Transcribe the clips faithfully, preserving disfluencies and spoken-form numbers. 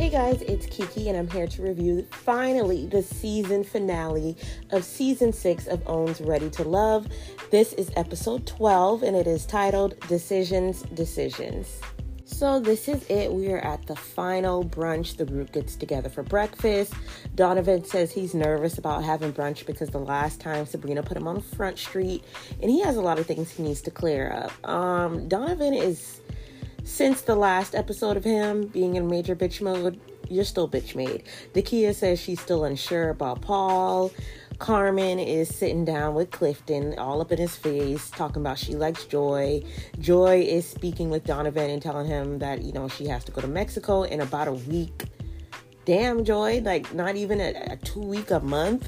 Hey guys, it's Kiki and I'm here to review finally the season finale of season six of OWN's Ready to Love. This is episode twelve and it is titled Decisions, Decisions. So this is it. We are at the final brunch. The group gets together for breakfast. Donovan says he's nervous about having brunch because the last time Sabrina put him on Front Street and he has a lot of things he needs to clear up. Um, Donovan is, since the last episode of him being in major bitch mode, you're still bitch made. Dakia says she's still unsure about Paul. Carmen is sitting down with Clifton, all up in his face, talking about she likes Joy. Joy is speaking with Donovan and telling him that, you know, she has to go to Mexico in about a week. Damn, Joy, like not even a, a two week, a month.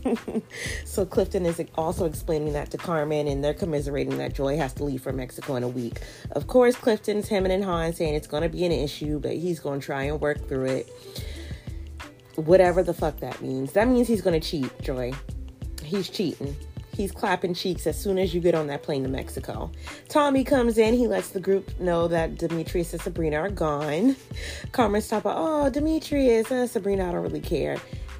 So Clifton is also explaining that to Carmen and they're commiserating that Joy has to leave for Mexico in a week. Of course, Clifton's hemming and hawing, saying it's going to be an issue, but he's going to try and work through it. Whatever the fuck that means. That means he's going to cheat, Joy. He's cheating. He's clapping cheeks as soon as you get on that plane to Mexico. Tommy comes in. He lets the group know that Demetrius and Sabrina are gone. Carmen's talking about, oh, Demetrius, uh, Sabrina, I don't really care.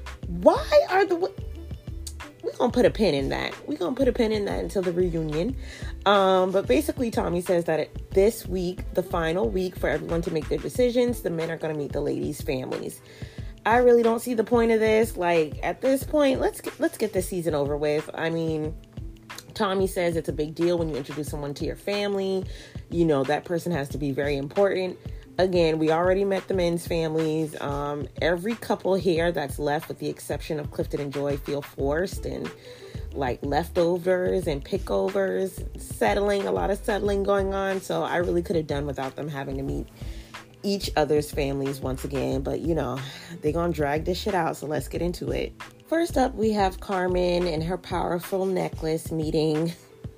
Why are the... We're going to put a pin in that. We're going to put a pin in that until the reunion. Um, but basically, Tommy says that it, this week, the final week for everyone to make their decisions, the men are going to meet the ladies' families. I really don't see the point of this. Like, at this point, let's get, let's get this season over with. I mean, Tommy says it's a big deal when you introduce someone to your family. You know, that person has to be very important. Again, we already met the men's families. Um, every couple here that's left, with the exception of Clifton and Joy, feel forced and like leftovers and pickovers, settling, a lot of settling going on. So I really could have done without them having to meet each other's families once again, but you know, they're gonna drag this shit out, so let's get into it. First up, we have Carmen and her powerful necklace meeting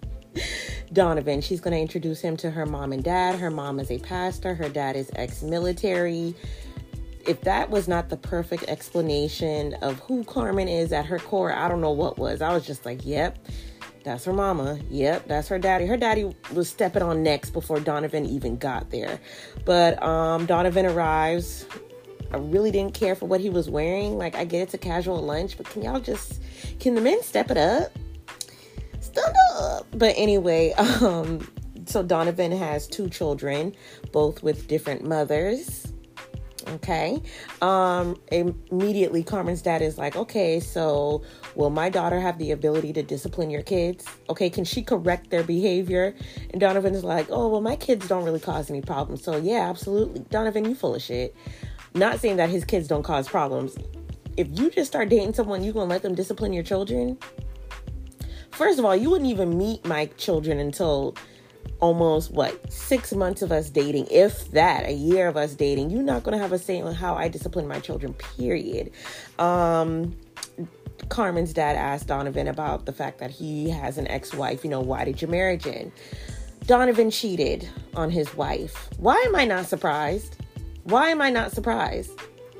Donovan. She's gonna introduce him to her mom and dad. Her mom is a pastor, her dad is ex-military. If that was not the perfect explanation of who Carmen is at her core, I don't know what was. I was just like, yep, that's her mama. Yep, that's her daddy. Her daddy was stepping on necks before Donovan even got there. But um, Donovan arrives. I really didn't care for what he was wearing. Like, I get it's a casual lunch, but can y'all just, can the men step it up? Stand up. But anyway, um, so Donovan has two children, both with different mothers. Okay. Um, immediately Carmen's dad is like, okay, so will my daughter have the ability to discipline your kids? Okay, can she correct their behavior? And Donovan is like, oh, well, my kids don't really cause any problems. So yeah, absolutely. Donovan, you full of shit. Not saying that his kids don't cause problems. If you just start dating someone, you gonna let them discipline your children? First of all, you wouldn't even meet my children until almost, what, six months of us dating, if that, a year of us dating. You're not going to have a say on how I discipline my children, period. Um, Carmen's dad asked Donovan about the fact that he has an ex-wife. You know, why did you marry Jen? Donovan cheated on his wife. Why am I not surprised? Why am I not surprised?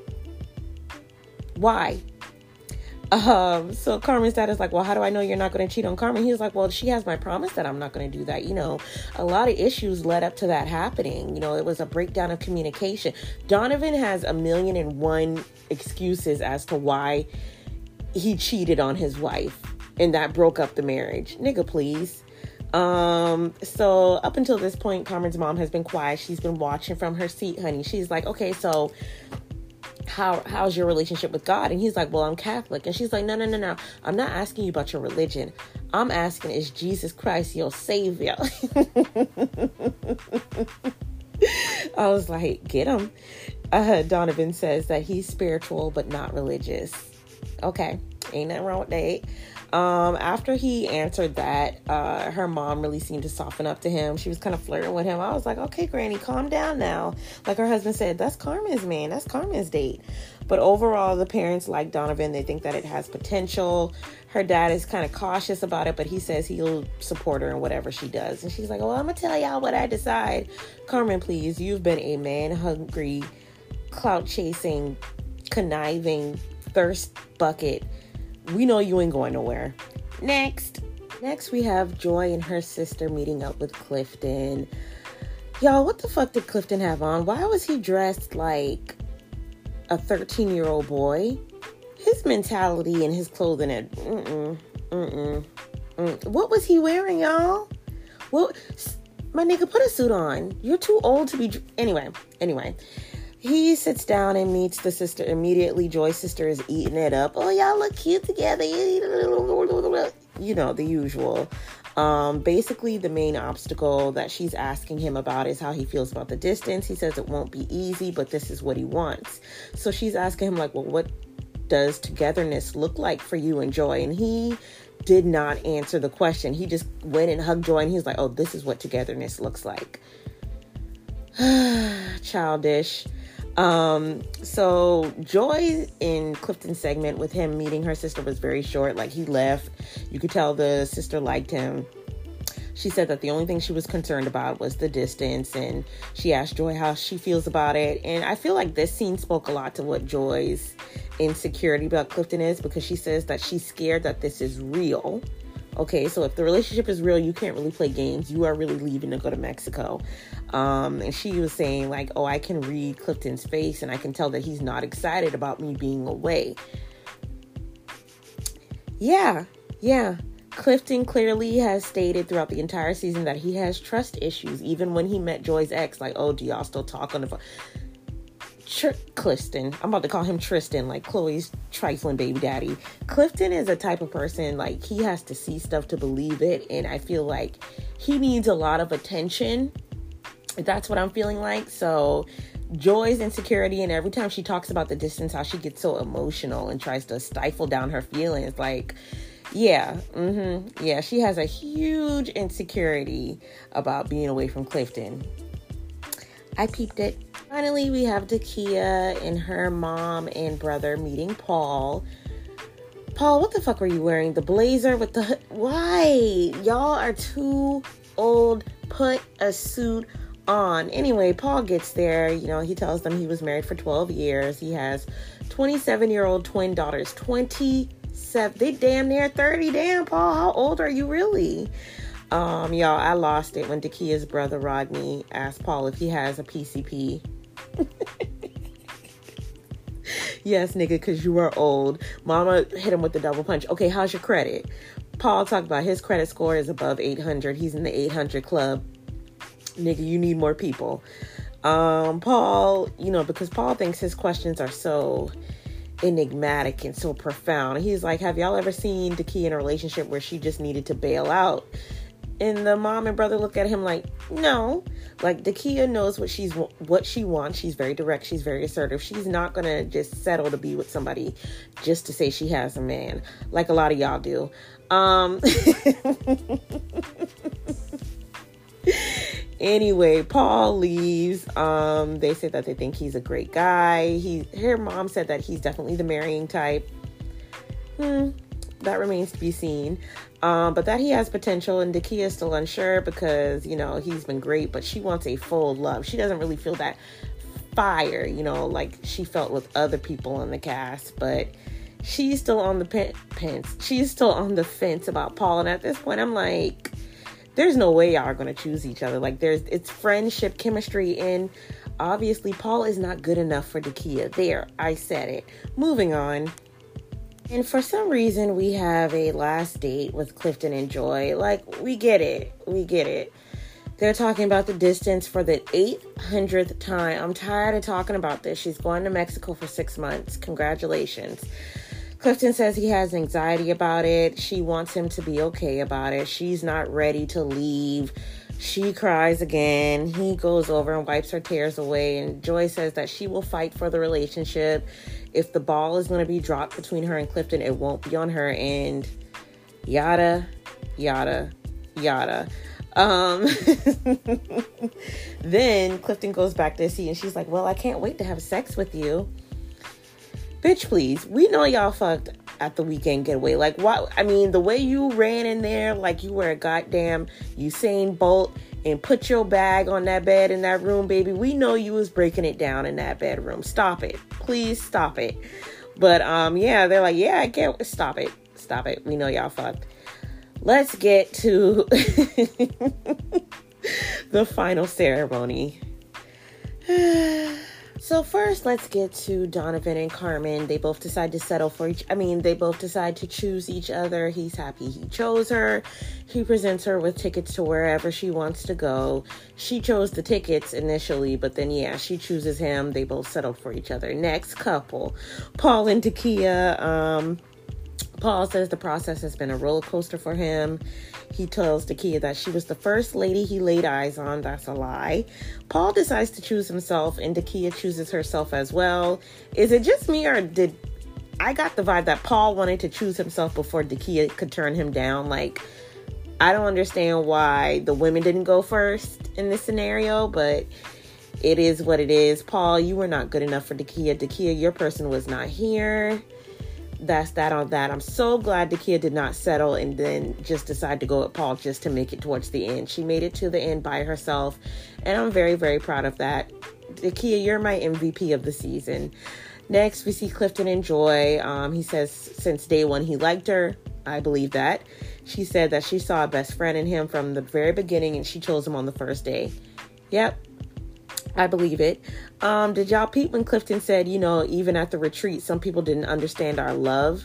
Why? Um, so Carmen's dad is like, well, how do I know you're not going to cheat on Carmen? He's like, well, she has my promise that I'm not going to do that. You know, a lot of issues led up to that happening. You know, it was a breakdown of communication. Donovan has a million and one excuses as to why he cheated on his wife and that broke up the marriage. Nigga, please. Um, so up until this point, Carmen's mom has been quiet. She's been watching from her seat, honey. She's like, okay, so How how's your relationship with God? And he's like, well, I'm Catholic. And she's like, no, no, no, no. I'm not asking you about your religion. I'm asking, is Jesus Christ your savior? I was like, get him. Uh, Donovan says that he's spiritual, but not religious. Okay. Ain't nothing wrong with that. Um, after he answered that, uh, her mom really seemed to soften up to him. She was kind of flirting with him. I was like, okay, Granny, calm down now. Like her husband said, that's Carmen's man. That's Carmen's date. But overall, the parents like Donovan. They think that it has potential. Her dad is kind of cautious about it, but he says he'll support her in whatever she does. And she's like, well, I'm going to tell y'all what I decide. Carmen, please, you've been a man-hungry, clout-chasing, conniving, thirst bucket. We know you ain't going nowhere. Next. Next, we have Joy and her sister meeting up with Clifton. Y'all, what the fuck did Clifton have on? Why was he dressed like a thirteen-year-old boy. His mentality and his clothing had, mm-mm, mm-mm, mm. What was he wearing, y'all? Well, my nigga, put a suit on. You're too old to be... Anyway, anyway. He sits down and meets the sister immediately. Joy's sister is eating it up. Oh, y'all look cute together. You know, the usual. Um, basically, the main obstacle that she's asking him about is how he feels about the distance. He says it won't be easy, but this is what he wants. So she's asking him, like, well, what does togetherness look like for you and Joy? And he did not answer the question. He just went and hugged Joy, and he's like, oh, this is what togetherness looks like. Childish. Um, so Joy in Clifton's segment with him meeting her sister was very short. Like, he left. You could tell the sister liked him. She said that the only thing she was concerned about was the distance, and she asked Joy how she feels about it. And I feel like this scene spoke a lot to what Joy's insecurity about Clifton is, because she says that she's scared that this is real. Okay, so if the relationship is real, you can't really play games. You are really leaving to go to Mexico. Um, and she was saying, like, oh, I can read Clifton's face and I can tell that he's not excited about me being away. Yeah, yeah. Clifton clearly has stated throughout the entire season that he has trust issues, even when he met Joy's ex. Like, oh, do y'all still talk on the phone? Tr- Clifton, I'm about to call him Tristan, like Chloe's trifling baby daddy. Clifton is a type of person, like, he has to see stuff to believe it, and I feel like he needs a lot of attention. That's what I'm feeling like. So Joy's insecurity, and every time she talks about the distance, how she gets so emotional and tries to stifle down her feelings, like, yeah, mm-hmm, yeah, she has a huge insecurity about being away from Clifton. I peeped it. Finally, we have Dakia and her mom and brother meeting Paul. Paul, what the fuck were you wearing? The blazer with the... Why? Y'all are too old. Put a suit on. Anyway, Paul gets there. You know, he tells them he was married for twelve years. He has twenty-seven-year-old twin daughters. twenty-seven. They damn near thirty. Damn, Paul, how old are you really? Um, y'all, I lost it when Dakia's brother Rodney asked Paul if he has a P C P. Yes, nigga, because you are old. Mama hit him with the double punch. Okay, how's your credit? Paul talked about his credit score is above eight hundred. He's in the eight hundred club. Nigga, you need more people. Um, Paul, you know, because Paul thinks his questions are so enigmatic and so profound. He's like, have y'all ever seen Dakia in a relationship where she just needed to bail out? And the mom and brother look at him like, no. Like, Dakia knows what she's what she wants. She's very direct. She's very assertive. She's not going to just settle to be with somebody just to say she has a man, like a lot of y'all do. Um, anyway, Paul leaves. Um, they say that they think he's a great guy. He, her mom said that he's definitely the marrying type. Hmm. That remains to be seen. Um, but that he has potential, and Dakia is still unsure because, you know, he's been great, but she wants a full love. She doesn't really feel that fire, you know, like she felt with other people in the cast, but she's still on the pen- fence. She's still on the fence about Paul. And at this point, I'm like, there's no way y'all are going to choose each other. Like, there's, it's friendship, chemistry, and obviously Paul is not good enough for Dakia. There, I said it. Moving on. And for some reason, we have a last date with Clifton and Joy. Like, we get it. We get it. They're talking about the distance for the eight hundredth time. I'm tired of talking about this. She's going to Mexico for six months. Congratulations. Clifton says he has anxiety about it. She wants him to be okay about it. She's not ready to leave. She cries again. He goes over and wipes her tears away. And Joy says that she will fight for the relationship. If the ball is going to be dropped between her and Clifton, it won't be on her end. Yada, yada, yada. Um, then Clifton goes back to see, and she's like, well, I can't wait to have sex with you. Bitch, please. We know y'all fucked at the weekend getaway. Like, what? I mean, the way you ran in there like you were a goddamn Usain Bolt and put your bag on that bed in that room, baby. We know you was breaking it down in that bedroom. Stop it. Please stop it. But, um, yeah, they're like, yeah, I can't. Stop it. Stop it. We know y'all fucked. Let's get to the final ceremony. So first, let's get to Donovan and Carmen. They both decide to settle for each, I mean, they both decide to choose each other. He's happy he chose her. He presents her with tickets to wherever she wants to go. She chose the tickets initially, but then, yeah, she chooses him. They both settle for each other. Next couple, Paul and Takia. Um, Paul says the process has been a roller coaster for him. He tells Takia that she was the first lady he laid eyes on. That's a lie. Paul decides to choose himself, and Takia chooses herself as well. Is it just me, or did I got the vibe that Paul wanted to choose himself before Takia could turn him down? Like, I don't understand why the women didn't go first in this scenario, but it is what it is. Paul, you were not good enough for Takia. Takia, your person was not here. That's that on that. I'm so glad Takia did not settle and then just decide to go with Paul just to make it towards the end. She made it to the end by herself, and I'm very, very proud of that. Takia, you're my M V P of the season. Next, we see Clifton and Joy. Um, he says since day one he liked her. I believe that. She said that she saw a best friend in him from the very beginning, and she chose him on the first day. Yep. I believe it. Um, did y'all peep when Clifton said, you know, even at the retreat, some people didn't understand our love?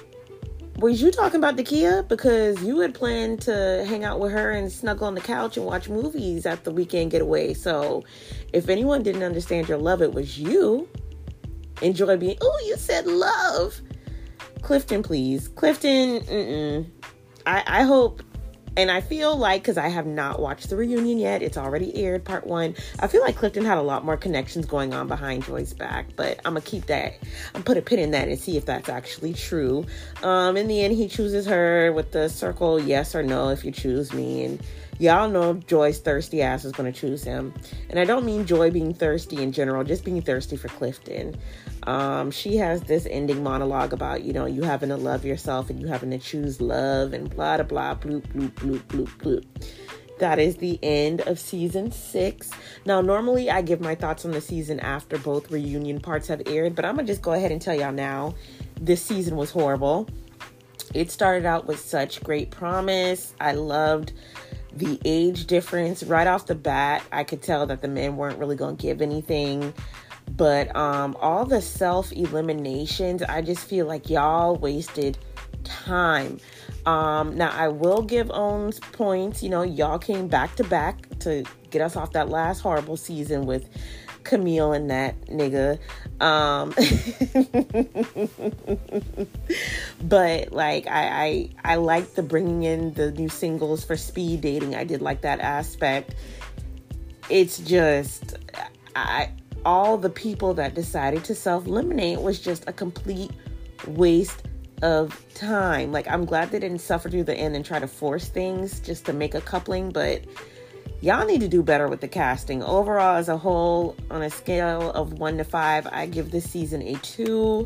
Was you talking about Takia? Because you had planned to hang out with her and snuggle on the couch and watch movies at the weekend getaway. So if anyone didn't understand your love, it was you. Enjoy being, oh, you said love. Clifton, please. Clifton, mm-mm. I, I hope... And I feel like, because I have not watched the reunion yet, it's already aired, part one. I feel like Clifton had a lot more connections going on behind Joy's back, but I'm going to keep that. I'm put a pin in that and see if that's actually true. Um, in the end, he chooses her with the circle, yes or no, if you choose me. And y'all know Joy's thirsty ass is going to choose him. And I don't mean Joy being thirsty in general, just being thirsty for Clifton. Um, she has this ending monologue about, you know, you having to love yourself and you having to choose love and blah, blah, blah, bloop, bloop, bloop, bloop, bloop. That is the end of season six. Now, normally I give my thoughts on the season after both reunion parts have aired, but I'm going to just go ahead and tell y'all now, this season was horrible. It started out with such great promise. I loved the age difference. Right off the bat, I could tell that the men weren't really going to give anything. But um, all the self-eliminations, I just feel like y'all wasted time. Um, now, I will give Owens points. You know, y'all came back to back to get us off that last horrible season with Camille and that nigga. Um, but, like, I, I, I like the bringing in the new singles for speed dating. I did like that aspect. It's just... I. all the people that decided to self-eliminate was just a complete waste of time. Like, I'm glad they didn't suffer through the end and try to force things just to make a coupling, but y'all need to do better with the casting. Overall, as a whole, on a scale of one to five, I give this season a two.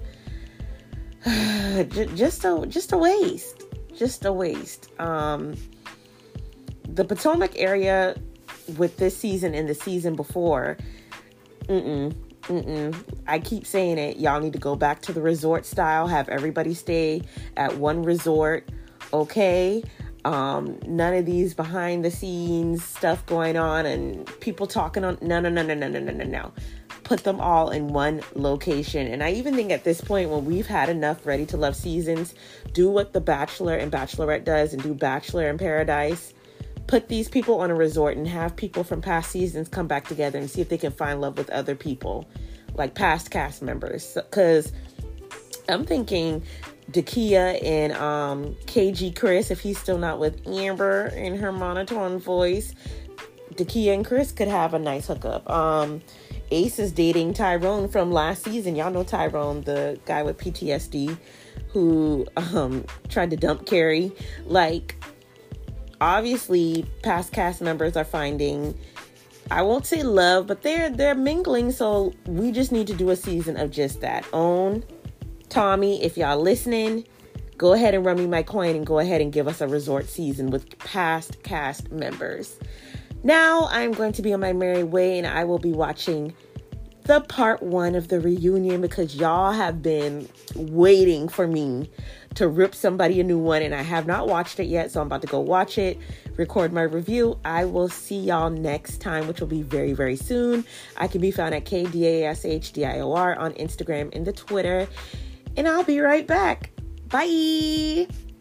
just a just a waste. Just a waste. Um, the Potomac area with this season and the season before, Mm-mm, mm-mm. I keep saying it. Y'all need to go back to the resort style. Have everybody stay at one resort. Okay. Um, none of these behind the scenes stuff going on and people talking on. No, no, no, no, no, no, no, no, no. Put them all in one location. And I even think at this point, when we've had enough Ready to Love seasons, do what The Bachelor and Bachelorette does and do Bachelor in Paradise. Put these people on a resort and have people from past seasons come back together and see if they can find love with other people, like past cast members. Because I'm thinking Takia and um, K G Chris, if he's still not with Amber in her monotone voice, Takia and Chris could have a nice hookup. Um, Ace is dating Tyrone from last season. Y'all know Tyrone, the guy with P T S D who um, tried to dump Carrie. Like, obviously, past cast members are finding, I won't say love, but they're they're mingling. So we just need to do a season of just that. Own, Tommy, if y'all listening, go ahead and run me my coin and go ahead and give us a resort season with past cast members. Now I'm going to be on my merry way and I will be watching the part one of the reunion because y'all have been waiting for me to rip somebody a new one and I have not watched it yet, so I'm about to go watch it. record my review. I will see y'all next time, which will be very, very soon. I can be found at K D A S H D I O R on Instagram and the Twitter. And I'll be right back. Bye.